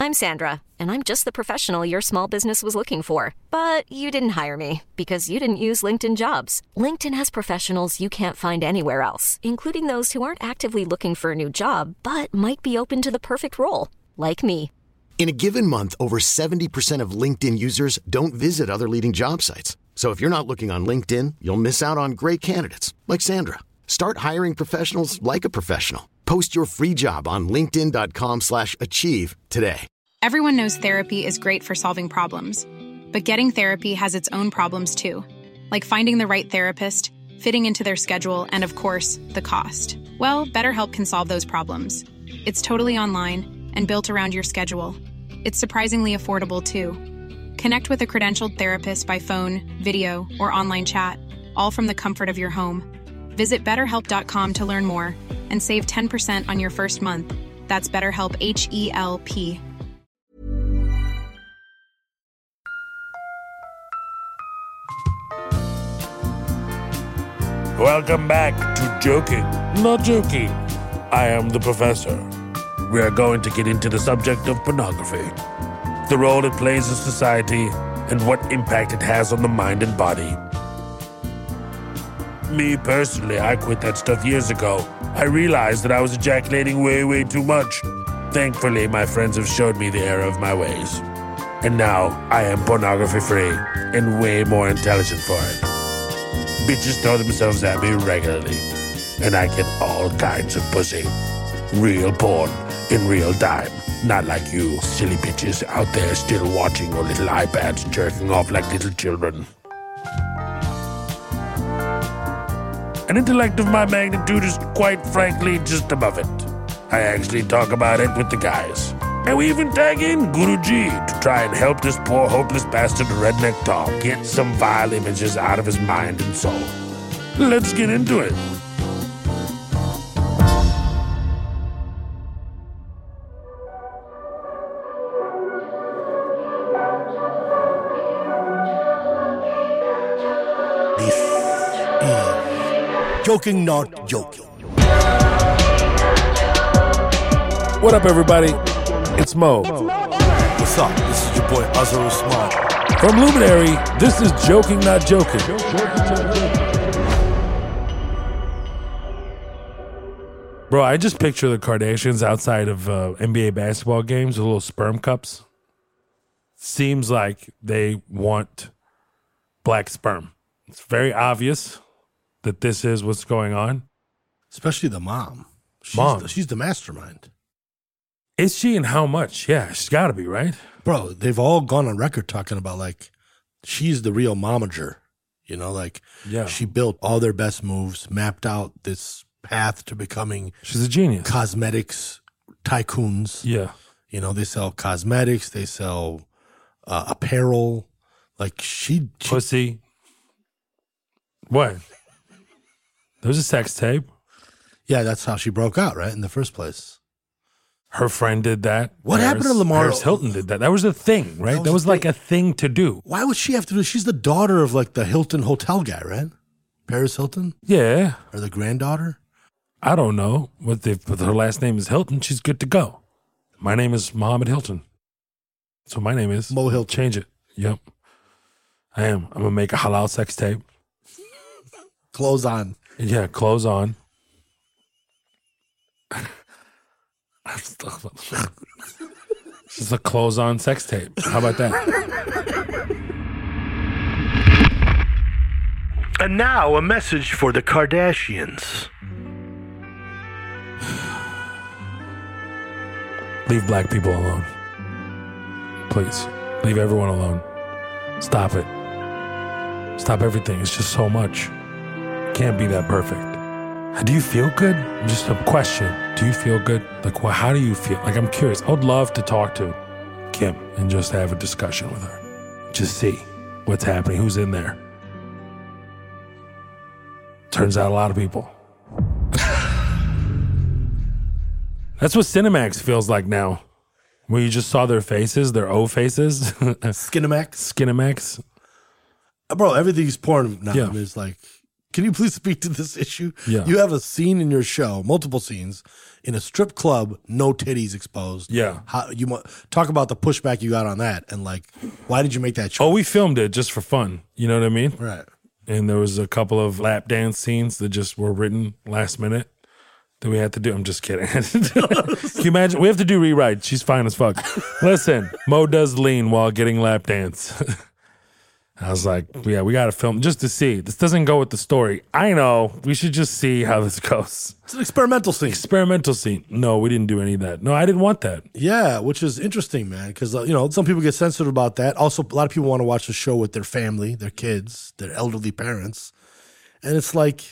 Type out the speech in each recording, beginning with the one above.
I'm Sandra, and I'm just the professional your small business was looking for. But you didn't hire me because you didn't use LinkedIn Jobs. LinkedIn has professionals you can't find anywhere else, including those who aren't actively looking for a new job, but might be open to the perfect role, like me. In a given month, over 70% of LinkedIn users don't visit other leading job sites. So if you're not looking on LinkedIn, you'll miss out on great candidates like Sandra. Start hiring professionals like a professional. Post your free job on linkedin.com/achieve today. Everyone knows therapy is great for solving problems, but getting therapy has its own problems too, like finding the right therapist, fitting into their schedule, and of course, the cost. Well, BetterHelp can solve those problems. It's totally online and built around your schedule. It's surprisingly affordable too. Connect with a credentialed therapist by phone, video, or online chat, all from the comfort of your home. Visit BetterHelp.com to learn more and save 10% on your first month. That's BetterHelp, H-E-L-P. Welcome back to Joking, Not Joking. I am the professor. We are going to get into the subject of pornography, the role it plays in society, and what impact it has on the mind and body. Me, personally, I quit that stuff years ago. I realized that I was ejaculating way too much. Thankfully, my friends have showed me the error of my ways. And now, I am pornography-free and way more intelligent for it. Bitches throw themselves at me regularly, and I get all kinds of pussy. Real porn in real time. Not like you silly bitches out there still watching your little iPads jerking off like little children. An intellect of my magnitude is quite frankly just above it. I actually talk about it with the guys. And we even tag in Guruji to try and help this poor hopeless bastard redneck dog get some vile images out of his mind and soul. Let's get into it. Joking, Not Joking. What up, everybody? It's Mo. What's up? This is your boy Azhar Usman. From Luminary, this is Joking, Not Joking. Bro, I just picture the Kardashians outside of NBA basketball games with little sperm cups. Seems like they want black sperm. It's very obvious that this is what's going on. Especially the mom. She's the mastermind. Is she, and how much? Yeah, she's got to be, right? Bro, they've all gone on record talking about, like, she's the real momager. You know, like, yeah. She built all their best moves, mapped out this path to becoming... She's a genius. Cosmetics tycoons. Yeah. You know, they sell cosmetics, they sell apparel. Like, she... Pussy. What? There was a sex tape. Yeah, that's how she broke out, right? In the first place. Her friend did that. What happened to Lamar? Paris Hilton did that. That was a thing, right? That was like a thing to do. Why would she have to do? She's the daughter of like the Hilton hotel guy, right? Paris Hilton? Yeah. Or the granddaughter? I don't know. But her last name is Hilton, she's good to go. My name is Mohammed Hilton. So my name is Mo Hilton. Change it. Yep. I am. I'm going to make a halal sex tape. Clothes on. Yeah, clothes on. Just a clothes on sex tape. How about that? And now a message for the Kardashians. Leave black people alone. Please. Leave everyone alone. Stop it. Stop everything. It's just so much. Can't be that perfect. Do you feel good? Just a question. Do you feel good? Like, well, how do you feel? Like, I'm curious. I would love to talk to Kim and just have a discussion with her. Just see what's happening, who's in there. Turns out a lot of people. That's what Cinemax feels like now. Where you just saw their faces, their O faces. Skinemax? Skinemax. Bro, everything's porn now. Yeah. It's like can you please speak to this issue? Yeah. You have a scene in your show, multiple scenes, in a strip club, no titties exposed. Yeah. How you talk about the pushback you got on that, and like, why did you make that choice? Oh, we filmed it just for fun. You know what I mean? Right. And there was a couple of lap dance scenes that just were written last minute that we had to do. I'm just kidding. Can you imagine? We have to do rewrite. She's fine as fuck. Listen, Mo does lean while getting lap dance. I was like, yeah, we got to film just to see. This doesn't go with the story. I know. We should just see how this goes. It's an experimental scene. Experimental scene. No, we didn't do any of that. No, I didn't want that. Yeah, which is interesting, man, because, some people get sensitive about that. Also, a lot of people want to watch the show with their family, their kids, their elderly parents. And it's like,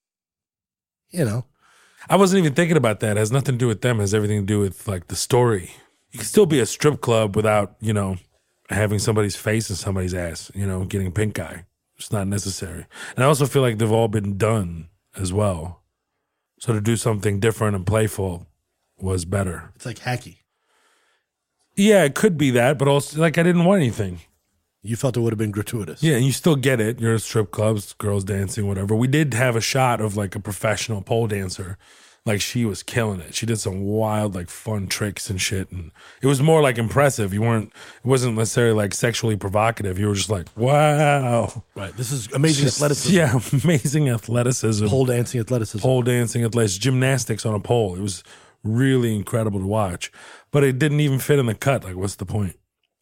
I wasn't even thinking about that. It has nothing to do with them. It has everything to do with, like, the story. You can still be a strip club without, having somebody's face in somebody's ass, getting pink eye. It's not necessary. And I also feel like they've all been done as well. So to do something different and playful was better. It's like hacky. Yeah, it could be that, but also, like, I didn't want anything. You felt it would have been gratuitous. Yeah, and you still get it. You're at strip clubs, girls dancing, whatever. We did have a shot of, like, a professional pole dancer. Like, she was killing it. She did some wild, like, fun tricks and shit. And it was more, like, impressive. It wasn't necessarily, like, sexually provocative. You were just like, wow. Right. This is amazing athleticism. Yeah, amazing athleticism. Pole dancing athleticism. Pole dancing athleticism. Gymnastics on a pole. It was really incredible to watch. But it didn't even fit in the cut. Like, what's the point?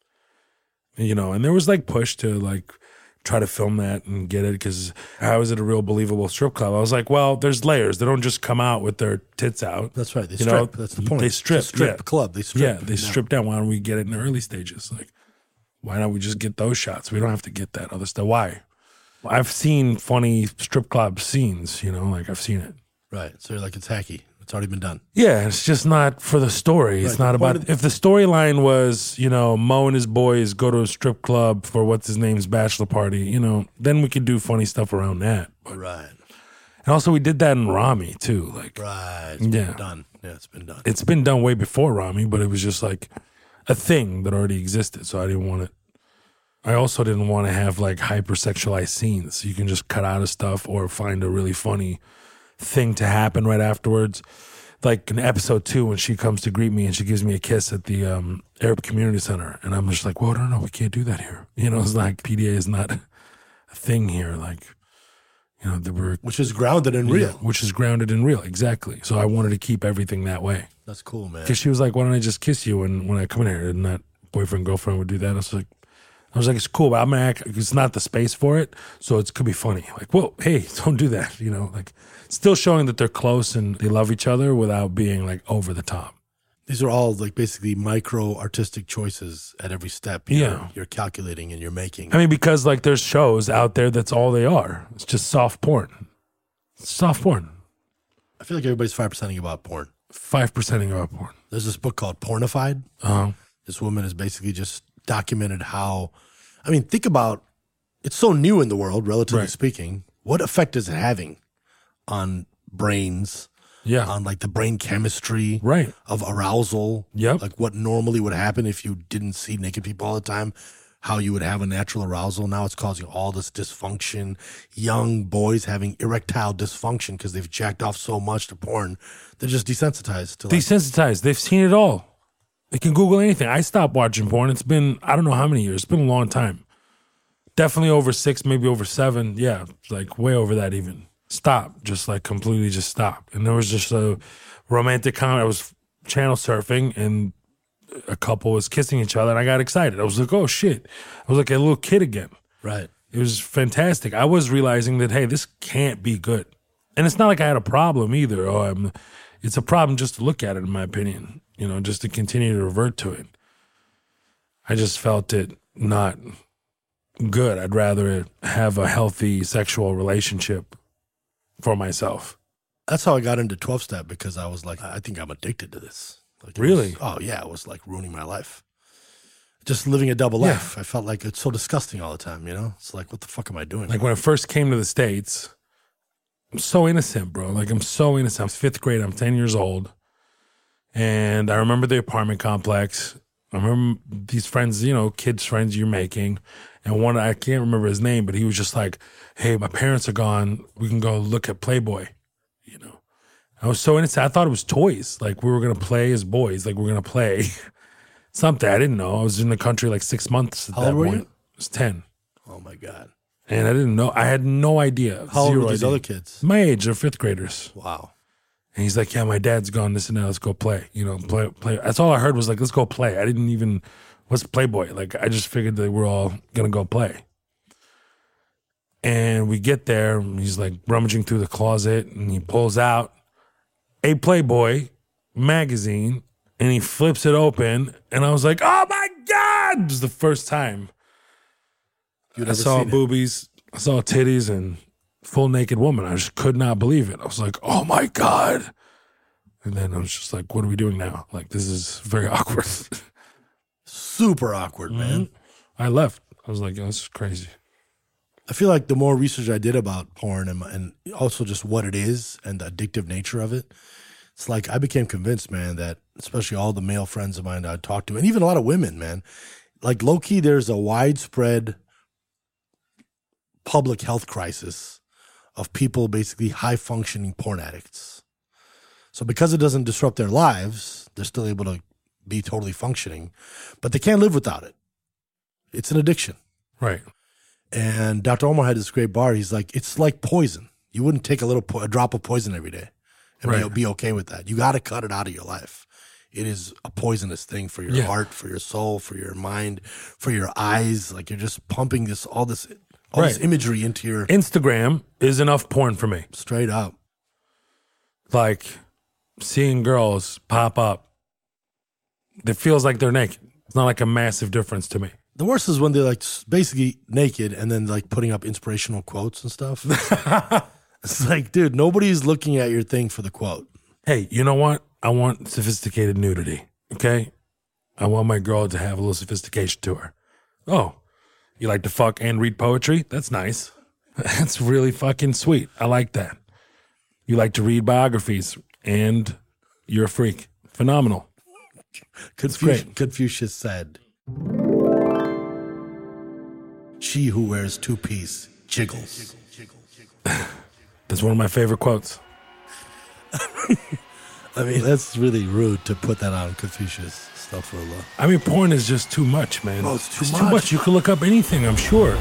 And there was, like, push to, like, try to film that and get it, because how is it a real believable strip club? I was like, well, there's layers. They don't just come out with their tits out. That's right. They strip. That's the point. They strip. It's a strip club. They strip. Yeah, they strip down. Why don't we get it in the early stages? Like, why don't we just get those shots? We don't have to get that other stuff. Why? I've seen funny strip club scenes, like I've seen it. Right. So you're like, it's hacky. It's already been done. Yeah, it's just not for the story. It's not about... If the storyline was, Mo and his boys go to a strip club for what's-his-name's bachelor party, then we could do funny stuff around that. But, right. And also we did that in Rami, too. Like, right. It's been done. Yeah, it's been done. It's been done way before Rami, but it was just like a thing that already existed, so I didn't want it. I also didn't want to have, like, hypersexualized scenes. You can just cut out of stuff or find a really funny thing to happen right afterwards. Like in episode 2, when she comes to greet me and she gives me a kiss at the Arab Community Center, and I'm just like, whoa, no, we can't do that here. It's like PDA is not a thing here. Like, which is grounded in real. Which is grounded in real, exactly. So I wanted to keep everything that way. That's cool, man. Because she was like, why don't I just kiss you when I come in here? And that boyfriend, girlfriend would do that. I was like, it's cool, but I'm gonna act. It's not the space for it, so it could be funny. Like, whoa, hey, don't do that. Like, still showing that they're close and they love each other without being like over the top. These are all like basically micro artistic choices at every step. You're calculating and you're making. I mean, because like there's shows out there that's all they are. It's just soft porn. It's soft porn. I feel like everybody's 5%ing about porn. 5%ing about porn. There's this book called Pornified. This woman has basically just documented how, think about, it's so new in the world, relatively speaking. What effect is it having on brains? Yeah. On like the brain chemistry of arousal. Yep. Like what normally would happen if you didn't see naked people all the time, how you would have a natural arousal. Now it's causing all this dysfunction. Young boys having erectile dysfunction because they've jacked off so much to porn. They're just desensitized to Desensitized. They've seen it all. They can Google anything. I stopped watching porn. It's been, I don't know how many years. It's been a long time. Definitely over 6, maybe over 7. Yeah, like way over that even. Stop. Just like completely just stop. And there was just a romantic comment. I was channel surfing and a couple was kissing each other and I got excited. I was like, oh shit. I was like a little kid again. Right. It was fantastic. I was realizing that, hey, this can't be good. And it's not like I had a problem either. It's a problem just to look at it, in my opinion. Just to continue to revert to it. I just felt it not good. I'd rather have a healthy sexual relationship for myself. That's how I got into 12-step, because I was like, I think I'm addicted to this. Like, really? It was like ruining my life. Just living a double life. I felt like it's so disgusting all the time, It's like, what the fuck am I doing? Like when I first came to the States, I'm so innocent, bro. Like I'm so innocent. I was 5th grade. I'm 10 years old. And I remember the apartment complex. I remember these friends, kids' friends you're making. And I can't remember his name, but he was just like, hey, my parents are gone. We can go look at Playboy. You know, I was so innocent. I thought it was toys. Like we were going to play as boys. Like we're going to play something. I didn't know. I was in the country like 6 months at How that old were point. you? I was 10. Oh, my God. And I didn't know. I had no idea. How old Zero were these idea. other kids? My age, they're 5th graders. Wow. And he's like, yeah, my dad's gone, this and that. Let's go play. You know, play. That's all I heard was like, let's go play. I didn't even, what's Playboy? Like, I just figured that we're all going to go play. And we get there, and he's like rummaging through the closet, and he pulls out a Playboy magazine, and he flips it open, and I was like, oh my God! It was the first time I saw boobies, I saw titties, and full naked woman. I just could not believe it. I was like, oh my God. And then I was just like, what are we doing now? Like, this is very awkward. Super awkward, man. I left. I was like, oh, this is crazy. I feel like the more research I did about porn and also just what it is and the addictive nature of it, it's like I became convinced, man, that especially all the male friends of mine that I talked to, and even a lot of women, man, like low-key there's a widespread public health crisis of people basically high-functioning porn addicts. So because it doesn't disrupt their lives, they're still able to be totally functioning, but they can't live without it. It's an addiction. Right. And Dr. Omar had this great bar. He's like, it's like poison. You wouldn't take a drop of poison every day and be okay with that. You got to cut it out of your life. It is a poisonous thing for your heart, for your soul, for your mind, for your eyes. Like you're just pumping all this imagery into your... Instagram is enough porn for me. Straight up. Like seeing girls pop up. It feels like they're naked. It's not like a massive difference to me. The worst is when they're like basically naked and then like putting up inspirational quotes and stuff. It's like, dude, nobody's looking at your thing for the quote. Hey, you know what? I want sophisticated nudity, okay? I want my girl to have a little sophistication to her. Oh, you like to fuck and read poetry? That's nice. That's really fucking sweet. I like that. You like to read biographies and you're a freak. Phenomenal. Confucius said, she who wears two-piece jiggles. That's one of my favorite quotes. I mean, that's really rude to put that on Confucius. Astaghfirullah. I mean, porn is just too much, man. Oh, it's too too much. You can look up anything, I'm sure.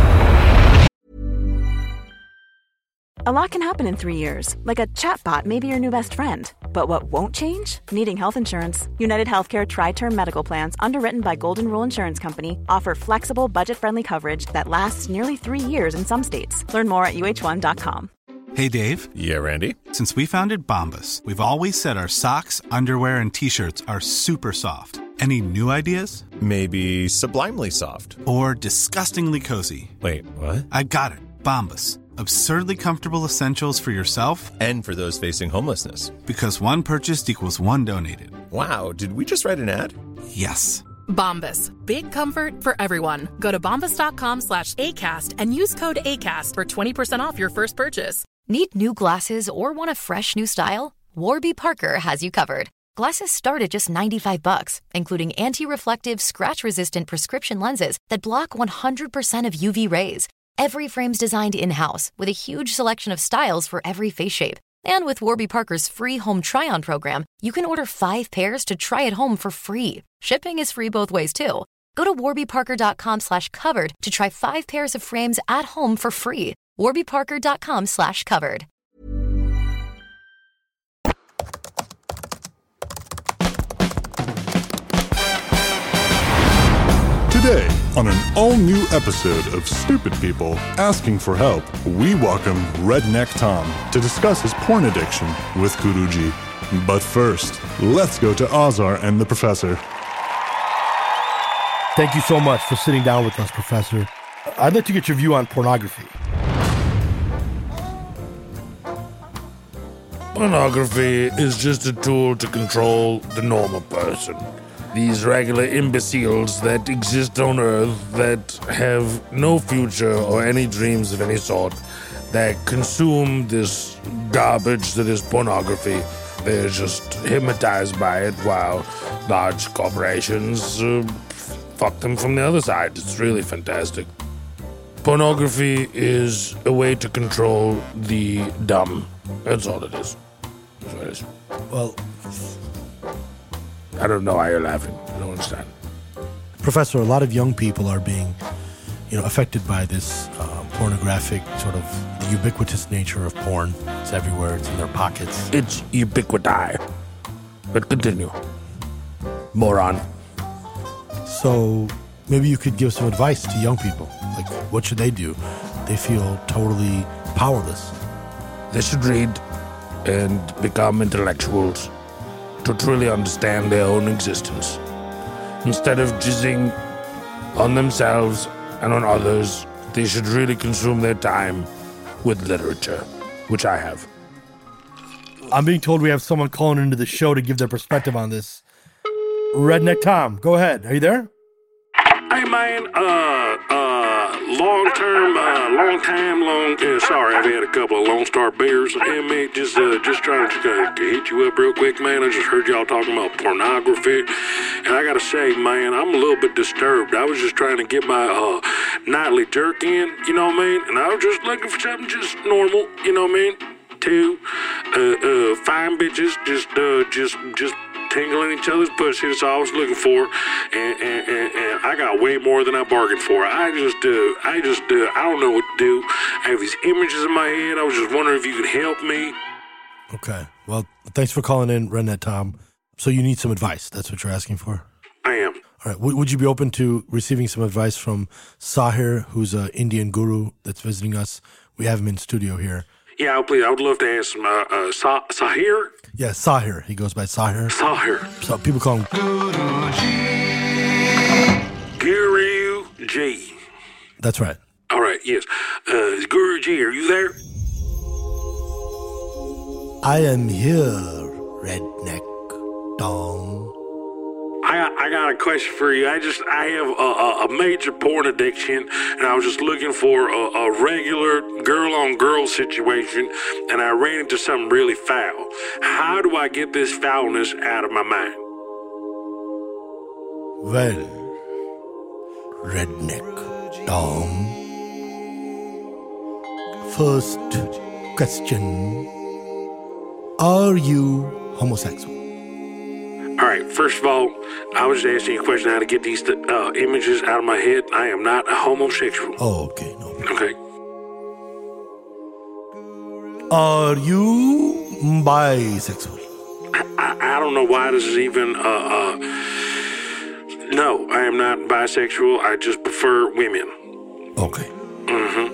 A lot can happen in 3 years, like a chatbot may be your new best friend. But what won't change? Needing health insurance. United Healthcare Tri-Term Medical Plans, underwritten by Golden Rule Insurance Company, offer flexible, budget-friendly coverage that lasts nearly 3 years in some states. Learn more at uh1.com. Hey, Dave. Yeah, Randy. Since we founded Bombas, we've always said our socks, underwear, and T-shirts are super soft. Any new ideas? Maybe sublimely soft. Or disgustingly cozy. Wait, what? I got it. Bombas. Absurdly comfortable essentials for yourself and for those facing homelessness. Because one purchased equals one donated. Wow, did we just write an ad? Yes. Bombas. Big comfort for everyone. Go to bombas.com/ACAST and use code ACAST for 20% off your first purchase. Need new glasses or want a fresh new style? Warby Parker has you covered. Glasses start at just $95, including anti-reflective, scratch-resistant prescription lenses that block 100% of UV rays. Every frame's designed in-house with a huge selection of styles for every face shape. And with Warby Parker's free home try-on program, you can order 5 pairs to try at home for free. Shipping is free both ways, too. Go to warbyparker.com/covered to try 5 pairs of frames at home for free. warbyparker.com/covered. Today, on an all-new episode of Stupid People Asking for Help, we welcome Redneck Tom to discuss his porn addiction with Guruji. But first, let's go to Azar and the Professor. Thank you so much for sitting down with us, Professor. I'd like to get your view on pornography. Pornography is just a tool to control the normal person. These regular imbeciles that exist on Earth that have no future or any dreams of any sort, that consume this garbage that is pornography. They're just hypnotized by it while large corporations fuck them from the other side. It's really fantastic. Pornography is a way to control the dumb. That's all it is. That's what it is. Well, I don't know why you're laughing. I don't understand. Professor, a lot of young people are being, affected by this pornographic sort of the ubiquitous nature of porn. It's everywhere. It's in their pockets. It's ubiquitous. But continue. Moron. So maybe you could give some advice to young people. Like, what should they do? They feel totally powerless. They should read and become intellectuals to truly understand their own existence. Instead of jizzing on themselves and on others, they should really consume their time with literature, which I have. I'm being told we have someone calling into the show to give their perspective on this. Redneck Tom, go ahead. Are you there? Hey, man, sorry, I've had a couple of Lone Star beers in me. Just trying to hit you up real quick, man. I just heard y'all talking about pornography. And I gotta say, man, I'm a little bit disturbed. I was just trying to get my nightly jerk in, you know what I mean? And I was just looking for something just normal, you know what I mean? Two, fine bitches, just tingling each other's pussy. That's all I was looking for, and I got way more than I bargained for. I don't know what to do. I have these images in my head. I was just wondering if you could help me. Okay. Well, thanks for calling in, Redneck Tom. So you need some advice. That's what you're asking for? I am. All right. Would you be open to receiving some advice from Sahir, who's an Indian guru that's visiting us? We have him in studio here. Yeah, please. I would love to ask him. Sahir? Yeah, Sahir. He goes by Sahir. Sahir. So people call him Guruji. That's right. All right, yes. Guruji, are you there? I am here, Redneck Tom. I got a question for you. I have a major porn addiction, and I was just looking for a regular girl-on-girl situation, and I ran into something really foul. How do I get this foulness out of my mind? Well, Redneck Tom, first question, are you homosexual? All right, first of all, I was asking you a question how to get these images out of my head. I am not a homosexual. Oh, okay. No. Okay. Are you bisexual? I don't know why this is even, no, I am not bisexual. I just prefer women. Okay. Mm-hmm.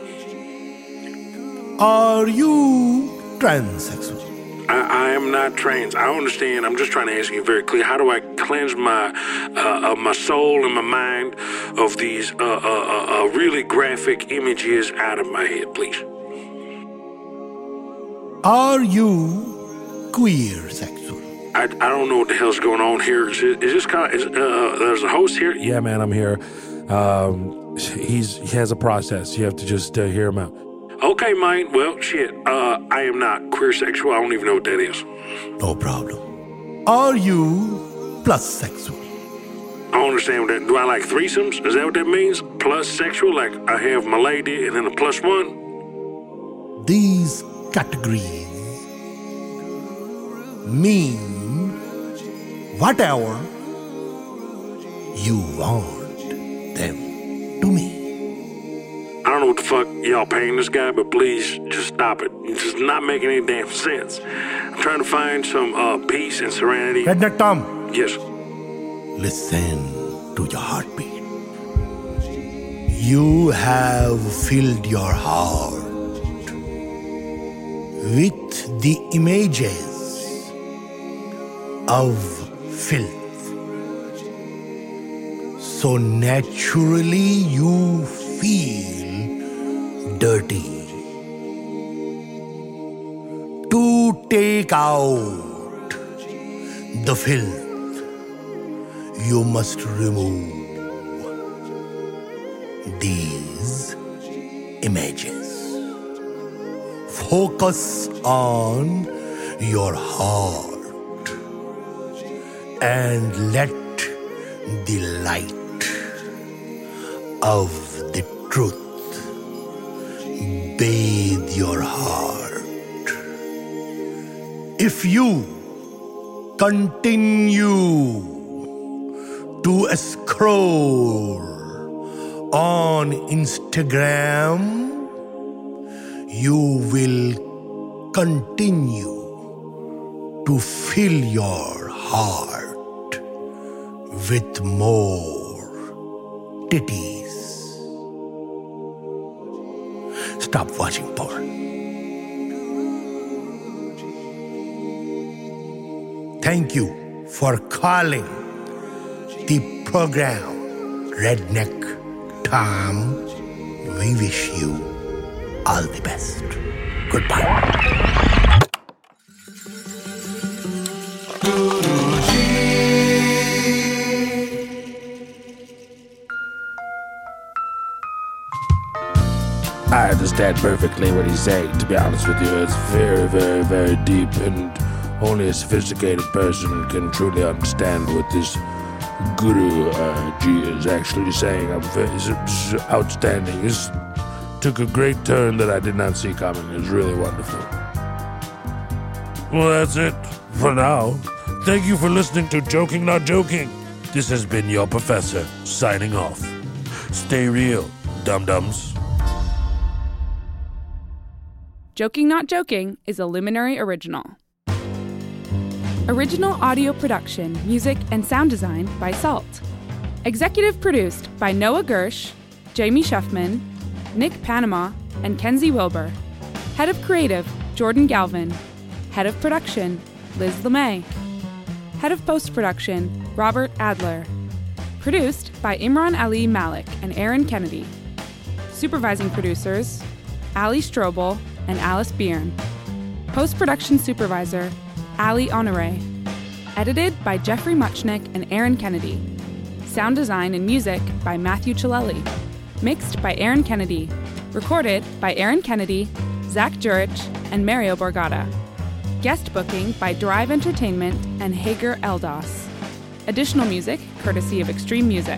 Are you transsexual? I am not trans. I understand. I'm just trying to ask you very clear. How do I cleanse my soul and my mind of these really graphic images out of my head, please? Are you queer sexual? I don't know what the hell's going on here. Is this kind of, there's a host here? Yeah, man, I'm here. He has a process. You have to just hear him out. Okay, man. Well, shit. I am not queer sexual. I don't even know what that is. No problem. Are you plus sexual? I don't understand what that. Do I like threesomes? Is that what that means? Plus sexual? Like I have my lady and then a plus one? These categories mean whatever you want them to mean. I don't know what the fuck y'all paying this guy, but please just stop it. It's just not making any damn sense. I'm trying to find some peace and serenity. Redneck Tom. Yes. Listen to your heartbeat. You have filled your heart with the images of filth. So naturally you feel dirty. To take out the filth, you must remove these images. Focus on your heart and let the light of the truth. Bathe your heart. If you continue to scroll on Instagram, you will continue to fill your heart with more titties. Stop watching porn. Thank you for calling the program Redneck Tom. We wish you all the best. Goodbye. I understand perfectly what he's saying. To be honest with you, it's very, very, very deep, and only a sophisticated person can truly understand what this Guru G is actually saying. It's outstanding. This took a great turn that I did not see coming. It was really wonderful. Well, that's it for now. Thank you for listening to Joking Not Joking. This has been your professor, signing off. Stay real, dum-dums. Joking Not Joking is a Luminary original. Original audio production, music, and sound design by Salt. Executive produced by Noah Gersh, Jamie Sheffman, Nick Panama, and Kenzie Wilbur. Head of creative, Jordan Galvin. Head of production, Liz LeMay. Head of post-production, Robert Adler. Produced by Imran Ali Malik and Aaron Kennedy. Supervising producers, Ali Strobel and Alice Byrne. Post-production supervisor, Ali Honore. Edited by Jeffrey Muchnick and Aaron Kennedy. Sound design and music by Matthew Chilelli. Mixed by Aaron Kennedy. Recorded by Aaron Kennedy, Zach Jurich, and Mario Borgata. Guest booking by Drive Entertainment and Hager Eldos. Additional music courtesy of Extreme Music.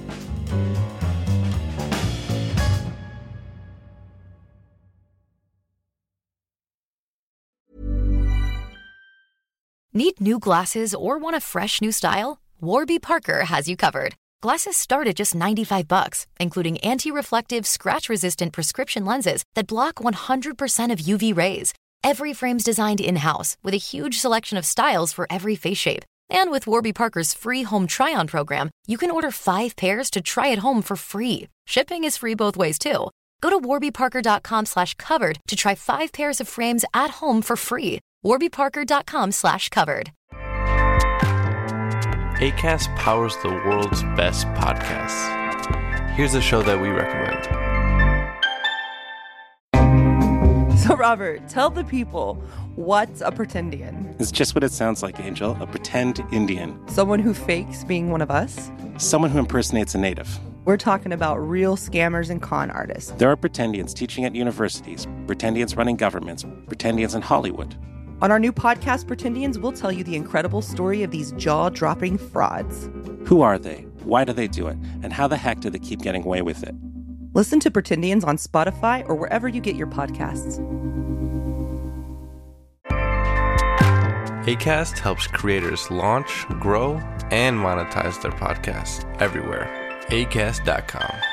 Need new glasses or want a fresh new style? Warby Parker has you covered. Glasses start at just $95, including anti-reflective, scratch-resistant prescription lenses that block 100% of UV rays. Every frame's designed in-house with a huge selection of styles for every face shape. And with Warby Parker's free home try-on program, you can order 5 pairs to try at home for free. Shipping is free both ways, too. Go to warbyparker.com/covered to try 5 pairs of frames at home for free. warbyparker.com/covered. Acast powers the world's best podcasts. Here's a show that we recommend. So, Robert, tell the people, what's a pretendian? It's just what it sounds like, Angel. A pretend Indian. Someone who fakes being one of us? Someone who impersonates a native. We're talking about real scammers and con artists. There are pretendians teaching at universities, pretendians running governments, pretendians in Hollywood. On our new podcast, Pretendians, we'll tell you the incredible story of these jaw-dropping frauds. Who are they? Why do they do it? And how the heck do they keep getting away with it? Listen to Pretendians on Spotify or wherever you get your podcasts. Acast helps creators launch, grow, and monetize their podcasts everywhere. Acast.com.